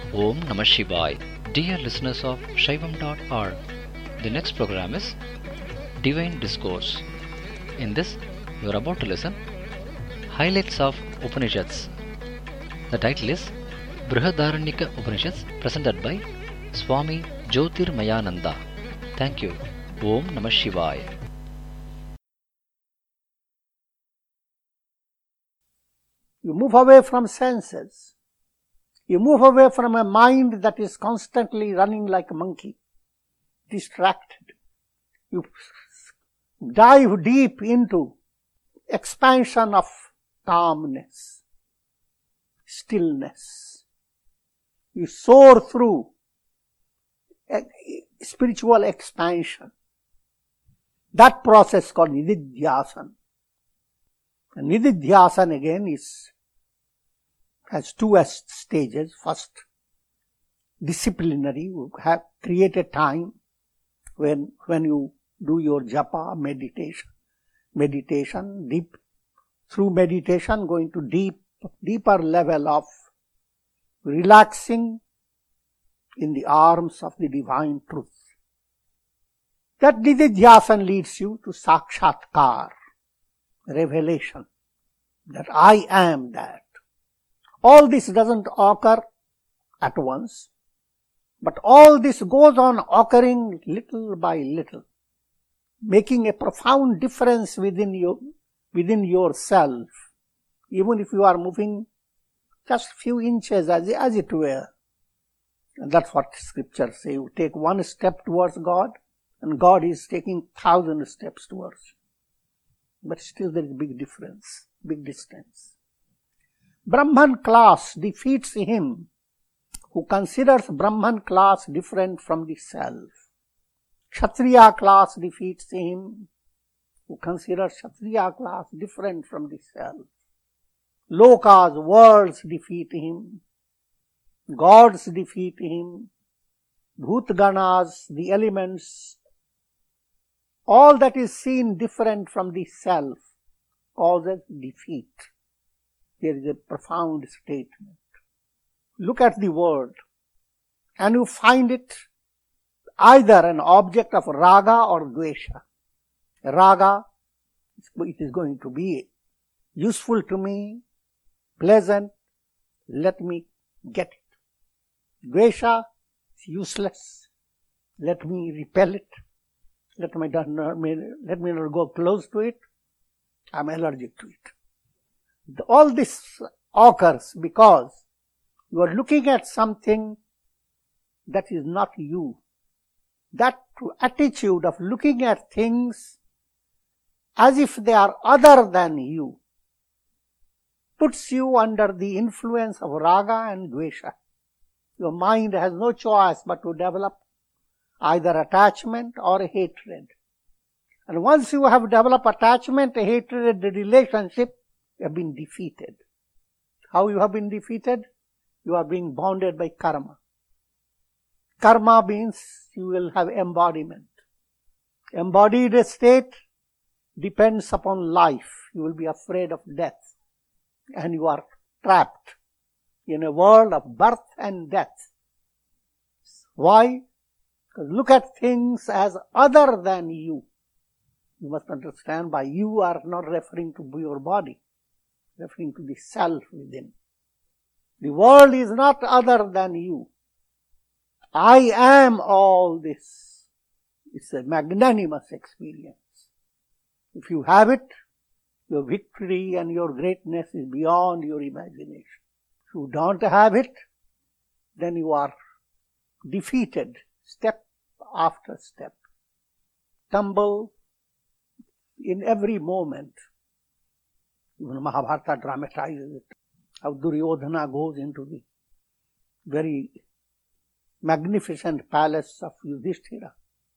Om Namah Shivaya. Dear listeners of Shaivam.org, the next program is Divine Discourse. In this, you are about to listen Highlights of Upanishads. The title is Brihadaranyaka Upanishads, presented by Swami Jyotirmayananda. Thank you. Om Namah Shivaya. You move away from senses. You move away from a mind that is constantly running like a monkey, distracted. You dive deep into expansion of calmness, stillness. You soar through spiritual expansion. That process called Nididhyasan. And Nididhyasan again has two stages. First, disciplinary. You have created time when you do your japa, meditation, deep, through meditation going to deeper level of relaxing in the arms of the divine truth. That Nididhyasan leads you to Sakshatkar, revelation, that I am that. All this doesn't occur at once, but all this goes on occurring little by little, making a profound difference within yourself, even if you are moving just few inches as it were. And that's what scriptures say. You take one step towards God, and God is taking 1,000 steps towards you. But still there is big difference, big distance. Brahman class defeats him who considers Brahman class different from the self. Kshatriya class defeats him who considers Kshatriya class different from the self. Lokas, worlds defeat him. Gods defeat him. Bhutganas, the elements. All that is seen different from the self causes defeat. There is a profound statement. Look at the world and you find it either an object of raga or dvesha. Raga, it is going to be useful to me, pleasant, let me get it. Dvesha is useless, let me repel it, let me not go close to it, I am allergic to it. All this occurs because you are looking at something that is not you. That attitude of looking at things as if they are other than you puts you under the influence of raga and dvesha. Your mind has no choice but to develop either attachment or hatred. And once you have developed attachment, hatred, the relationship, you have been defeated. How you have been defeated? You are being bounded by karma. Karma means you will have embodiment. Embodied state depends upon life. You will be afraid of death. And you are trapped in a world of birth and death. Why? Because look at things as other than you. You must understand, by you are not referring to your body, referring to the self within. The world is not other than you. I am all this. It's a magnanimous experience. If you have it, your victory and your greatness is beyond your imagination. If you don't have it, then you are defeated step after step. Tumble in every moment. Even Mahabharata dramatizes it. How Duryodhana goes into the very magnificent palace of Yudhishthira.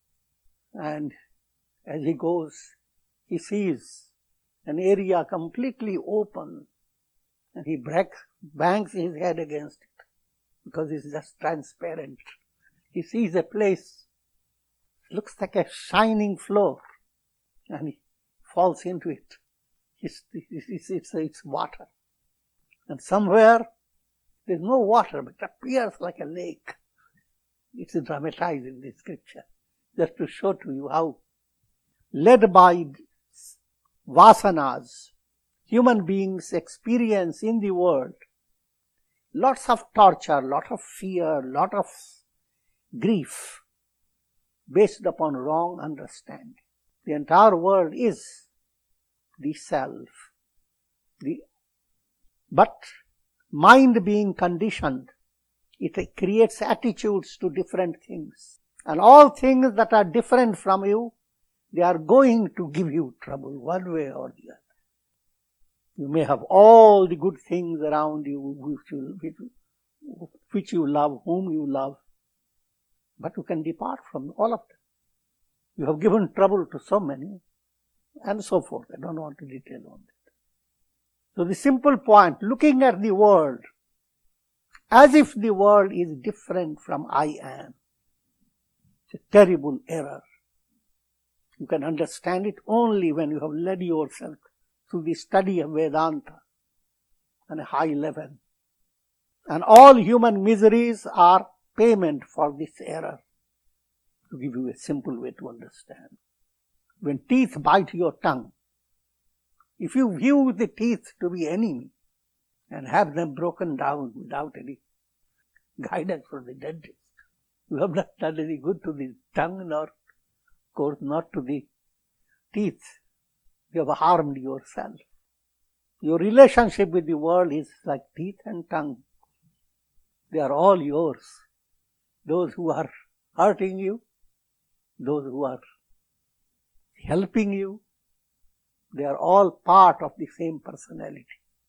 And as he goes, he sees an area completely open. And he bangs his head against it because it's just transparent. He sees a place, looks like a shining floor, and he falls into it. It's water. And somewhere There is no water, but it appears like a lake. It's dramatized in the scripture, just to show to you how, led by vasanas, human beings experience in the world lots of torture, lot of fear, lot of grief based upon wrong understanding. The entire world is the self. But mind being conditioned, it creates attitudes to different things. And all things that are different from you, they are going to give you trouble one way or the other. You may have all the good things around you which you love, whom you love, but you can depart from all of them. You have given trouble to so many, and so forth. I don't want to detail on that. So the simple point, looking at the world as if the world is different from I am, it's a terrible error. You can understand it only when you have led yourself through the study of Vedanta on a high level. And all human miseries are payment for this error. To give you a simple way to understand. When teeth bite your tongue, if you view the teeth to be enemy and have them broken down without any guidance from the dentist, you have not done any good to the tongue, nor, of course, not to the teeth. You have harmed yourself. Your relationship with the world is like teeth and tongue. They are all yours. Those who are hurting you, those who are helping you, they are all part of the same personality.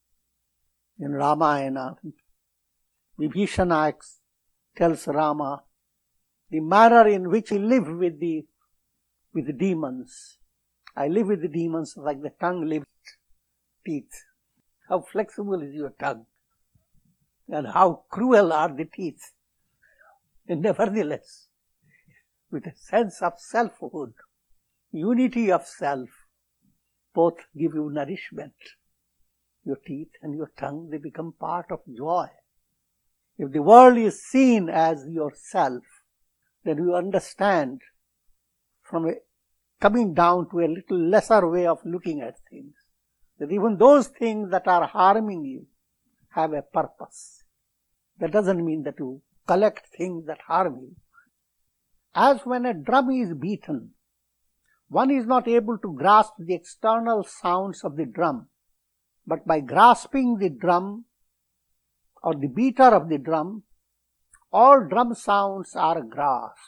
In Ramayana, Vibhishana tells Rama the manner in which he lived with the demons. I live with the demons like the tongue lives with teeth. How flexible is your tongue, and how cruel are the teeth. And nevertheless, with a sense of selfhood, unity of self, both give you nourishment. Your teeth and your tongue, they become part of joy. If the world is seen as yourself, then you understand from coming down to a little lesser way of looking at things, that even those things that are harming you have a purpose. That doesn't mean that you collect things that harm you. As when a drum is beaten, one is not able to grasp the external sounds of the drum, but by grasping the drum or the beater of the drum, all drum sounds are grasped.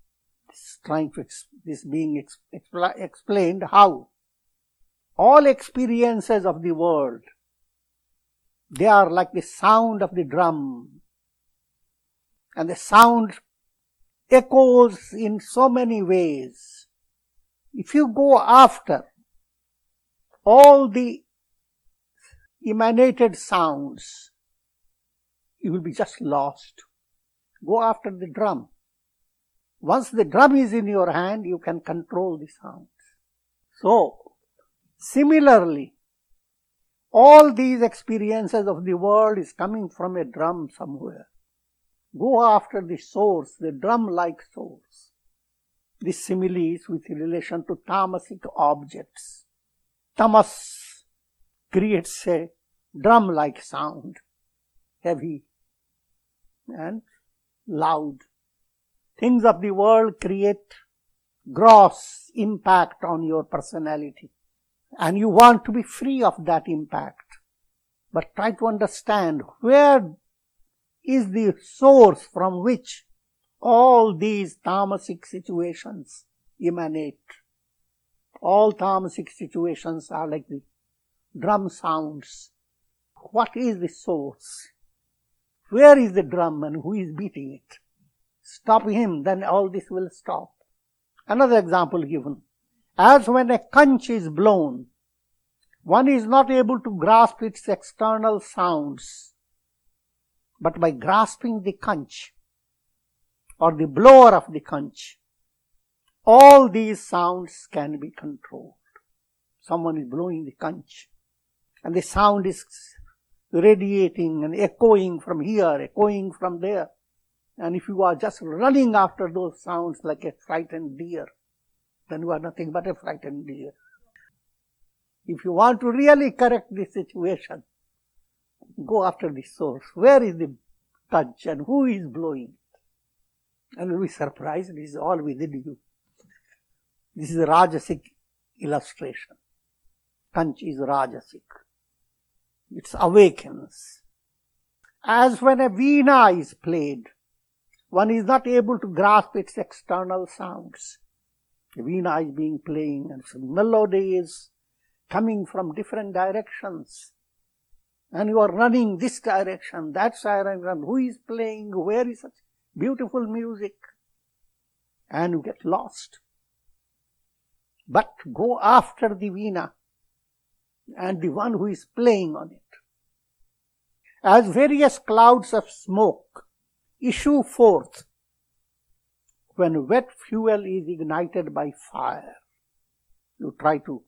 This being explained how all experiences of the world, they are like the sound of the drum, and the sound echoes in so many ways. If you go after all the emanated sounds, you will be just lost. Go after the drum. Once the drum is in your hand, you can control the sounds. So, similarly, all these experiences of the world is coming from a drum somewhere. Go after the source, the drum-like source. This simile is with relation to tamasic objects. Tamas creates a drum-like sound, heavy and loud. Things of the world create gross impact on your personality, and you want to be free of that impact. But try to understand where is the source from which all these tamasic situations emanate. All tamasic situations are like the drum sounds. What is the source? Where is the drum and who is beating it? Stop him, then all this will stop. Another example given. As when a conch is blown, one is not able to grasp its external sounds, but by grasping the conch or the blower of the conch, all these sounds can be controlled. Someone is blowing the conch, and the sound is radiating and echoing from here, echoing from there. And if you are just running after those sounds like a frightened deer, then you are nothing but a frightened deer. If you want to really correct this situation, go after the source. Where is the touch and who is blowing it? And you'll be surprised, it is all within you. This is a Rajasic illustration. Touch is Rajasic. It awakens. As when a veena is played, one is not able to grasp its external sounds. The veena is being played and some melody is coming from different directions. And you are running this direction, that direction. Who is playing? Where is such beautiful music? And you get lost. But go after the veena and the one who is playing on it. As various clouds of smoke issue forth when wet fuel is ignited by fire, you try to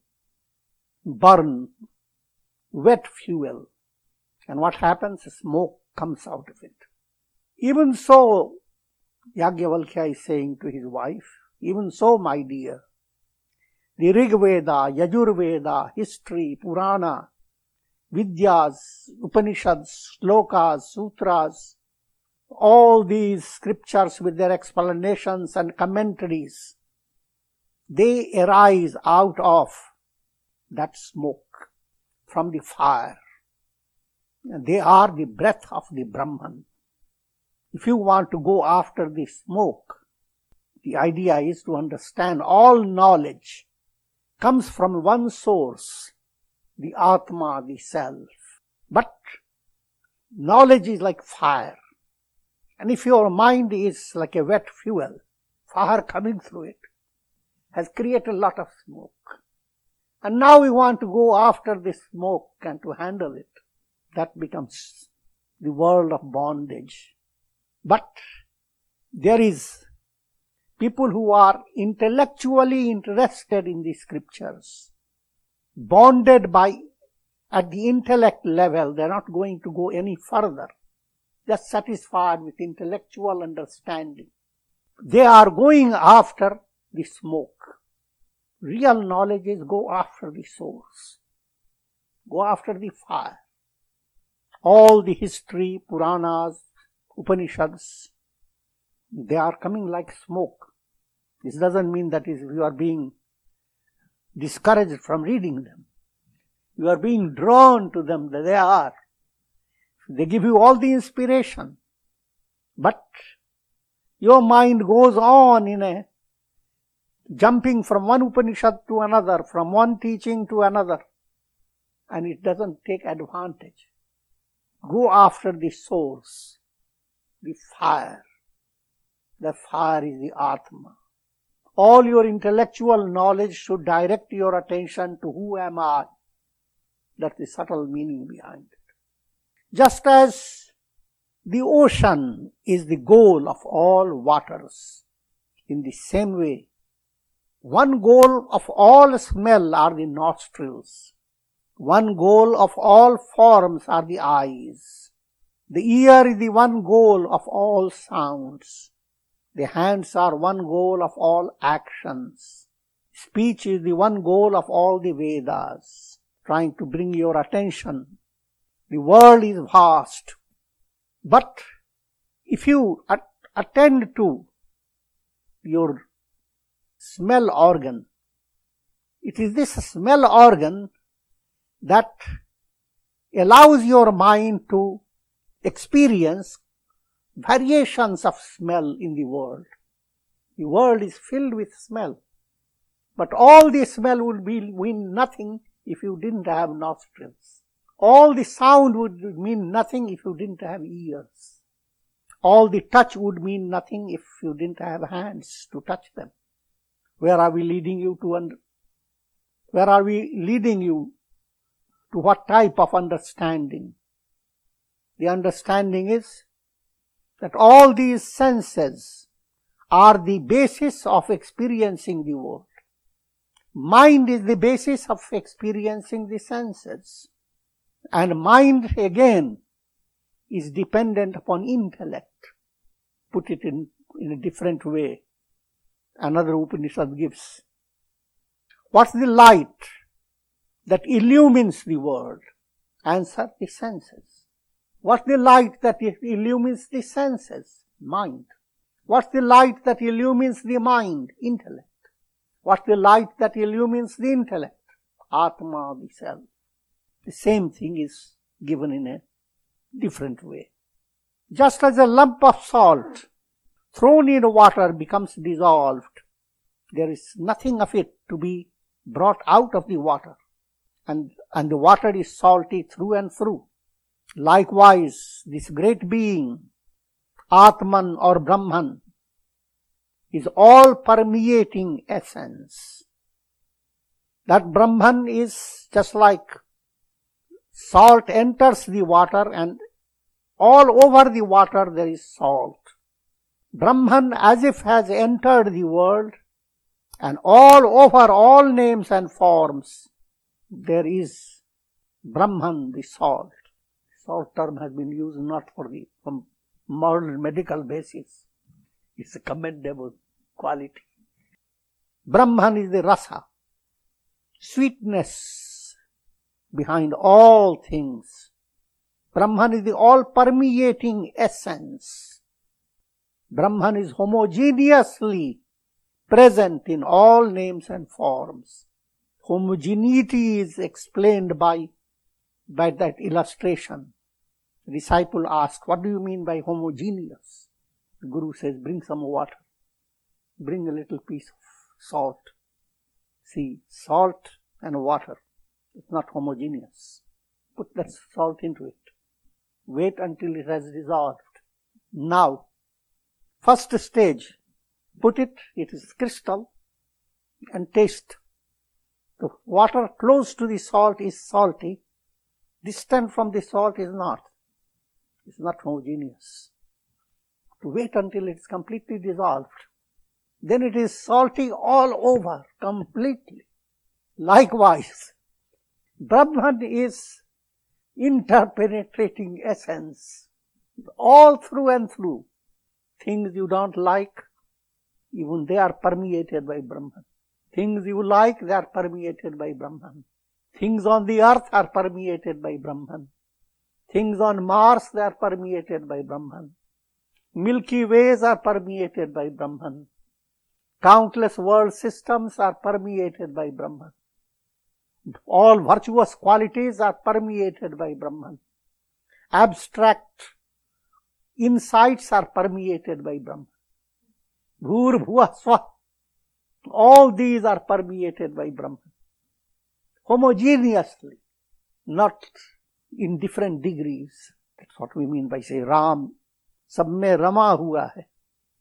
burn wet fuel, and what happens? Smoke comes out of it. Even so, Yajnavalkya is saying to his wife, even so, my dear, the Rig Veda, Yajurveda, history, Purana, Vidyas, Upanishads, Slokas, Sutras, all these scriptures with their explanations and commentaries, they arise out of that smoke from the fire. And they are the breath of the Brahman. If you want to go after the smoke, the idea is to understand all knowledge comes from one source, the Atma, the Self. But knowledge is like fire. And if your mind is like a wet fuel, fire coming through it has created a lot of smoke. And now we want to go after this smoke and to handle it. That becomes the world of bondage. But there is people who are intellectually interested in the scriptures, bonded by, at the intellect level, they are not going to go any further, just satisfied with intellectual understanding. They are going after the smoke. Real knowledge is go after the source, go after the fire. All the history, Puranas, Upanishads, they are coming like smoke. This doesn't mean that you are being discouraged from reading them. You are being drawn to them, that they are. They give you all the inspiration. But your mind goes on in a jumping from one Upanishad to another, from one teaching to another, and it doesn't take advantage. Go after the source, the fire. The fire is the Atma. All your intellectual knowledge should direct your attention to who am I. That's the subtle meaning behind it. Just as the ocean is the goal of all waters, in the same way, one goal of all smell are the nostrils. One goal of all forms are the eyes. The ear is the one goal of all sounds. The hands are one goal of all actions. Speech is the one goal of all the Vedas, trying to bring your attention. The world is vast. But if you attend to your smell organ, it is this smell organ that allows your mind to experience variations of smell in the world. The world is filled with smell. But all the smell would mean nothing if you didn't have nostrils. All the sound would mean nothing if you didn't have ears. All the touch would mean nothing if you didn't have hands to touch them. Where are we leading you to? Where are we leading you to? What type of understanding? The understanding is that all these senses are the basis of experiencing the world. Mind is the basis of experiencing the senses. And mind again is dependent upon intellect. Put it in a different way. Another Upanishad gives. What's the light that illumines the world? Answer, the senses. What's the light that illumines the senses? Mind. What's the light that illumines the mind? Intellect. What's the light that illumines the intellect? Atma, the self. The same thing is given in a different way. Just as a lump of salt thrown in water becomes dissolved, there is nothing of it to be brought out of the water, and the water is salty through and through. Likewise, this great being, Atman or Brahman, is all permeating essence. That Brahman is just like salt enters the water, and all over the water there is salt. Brahman as if has entered the world, and all over all names and forms there is Brahman, the salt. Salt term has been used not for the modern medical basis. It's a commendable quality. Brahman is the rasa, sweetness behind all things. Brahman is the all-permeating essence. Brahman is homogeneously present in all names and forms. Homogeneity is explained by that illustration. The disciple asks, what do you mean by homogeneous? The Guru says, bring some water. Bring a little piece of salt. See, salt and water is not homogeneous. Put that salt into it. Wait until it has dissolved. Now, first stage, put it is crystal, and taste. The water close to the salt is salty. Distant from the salt is not. It's not homogeneous. To wait until it is completely dissolved. Then it is salty all over, completely. Likewise, Brahman is interpenetrating essence, all through and through. Things you don't like, even they are permeated by Brahman. Things you like, they are permeated by Brahman. Things on the earth are permeated by Brahman. Things on Mars, they are permeated by Brahman. Milky Ways are permeated by Brahman. Countless world systems are permeated by Brahman. All virtuous qualities are permeated by Brahman. Abstract insights are permeated by Brahman. Bhur Bhuva Swa. All these are permeated by Brahman. Homogeneously, not in different degrees. That's what we mean by say Ram, sab mein rama hua hai.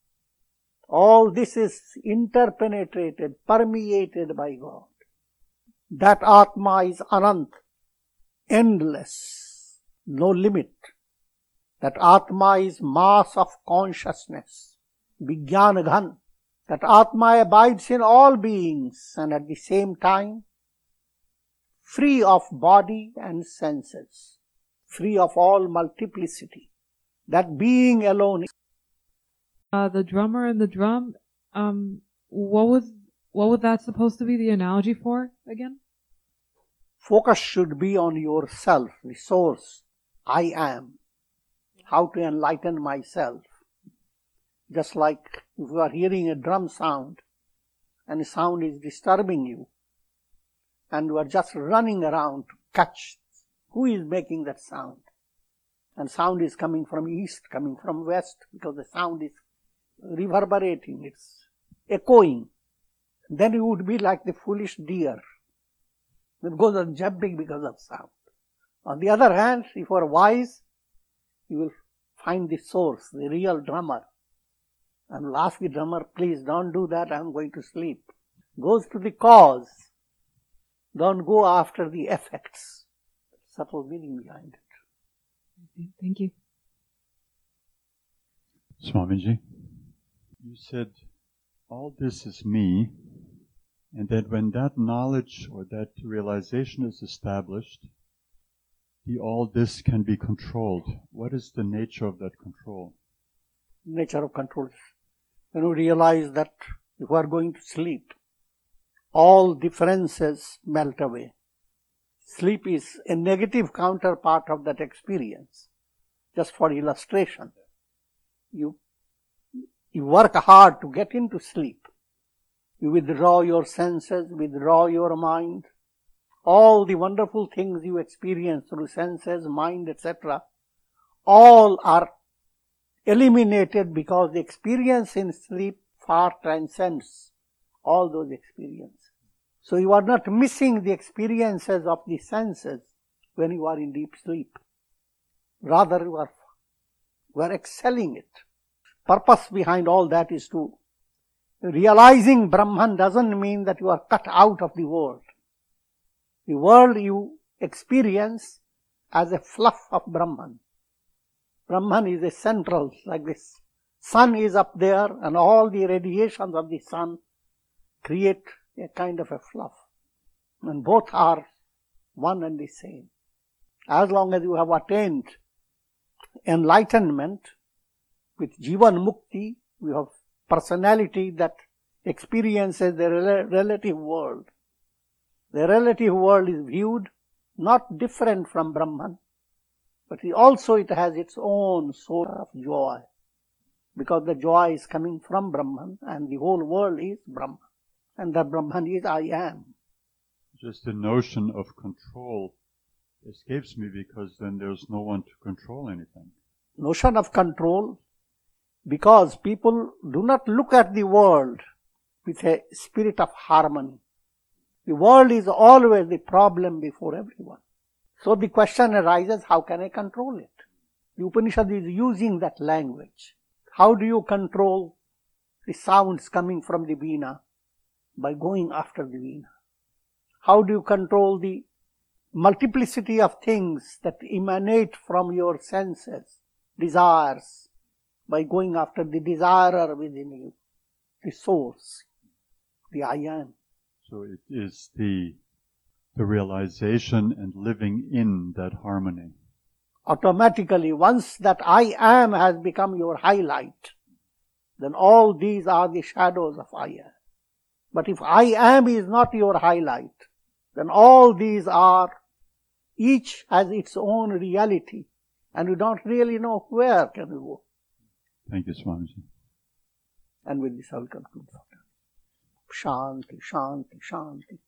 All this is interpenetrated, permeated by God. That Atma is Anant, endless, no limit. That Atma is mass of consciousness, Vijnana Ghan. That Atma abides in all beings and at the same time free of body and senses, free of all multiplicity. That being alone is the drummer and the drum, what was that supposed to be the analogy for again? Focus should be on yourself, the source. I am. How to enlighten myself. Just like if you are hearing a drum sound and the sound is disturbing you and you are just running around to catch who is making that sound. And sound is coming from east, coming from west, because the sound is reverberating, it's echoing. Then you would be like the foolish deer that goes on jumping because of sound. On the other hand, if you are wise, you will find the source, the real drummer, and will ask the drummer, please don't do that, I am going to sleep. Goes to the cause. Don't go after the effects. Subtle meaning behind it. Thank you. Swamiji, you said all this is me, and that when that knowledge or that realization is established, all this can be controlled. What is the nature of that control? Nature of control. When you realize that you are going to sleep, all differences melt away. Sleep is a negative counterpart of that experience. Just for illustration, you work hard to get into sleep. You withdraw your senses, withdraw your mind. All the wonderful things you experience through senses, mind, etc., all are eliminated because the experience in sleep far transcends all those experiences. So you are not missing the experiences of the senses when you are in deep sleep. Rather, you are excelling it. Purpose behind all that is to realizing Brahman doesn't mean that you are cut out of the world. The world you experience as a fluff of Brahman. Brahman is a central, like this. Sun is up there and all the radiations of the sun create a kind of a fluff. And both are one and the same. As long as you have attained enlightenment with Jivan Mukti, you have personality that experiences the relative world. The relative world is viewed not different from Brahman, but also it has its own source of joy, because the joy is coming from Brahman and the whole world is Brahman, and that Brahman is I am. Just the notion of control escapes me, because then there's no one to control anything. Notion of control, because people do not look at the world with a spirit of harmony. The world is always the problem before everyone. So the question arises, how can I control it? The Upanishad is using that language. How do you control the sounds coming from the veena? By going after the veena. How do you control the multiplicity of things that emanate from your senses, desires? By going after the desirer within you, the source, the I am. So it is the realization and living in that harmony. Automatically, once that I am has become your highlight, then all these are the shadows of I am. But if I am is not your highlight, then all these are, each has its own reality, and you don't really know where can you go. Thank you, Swamiji. And with this I will conclude. Shanti, Shanti, Shanti.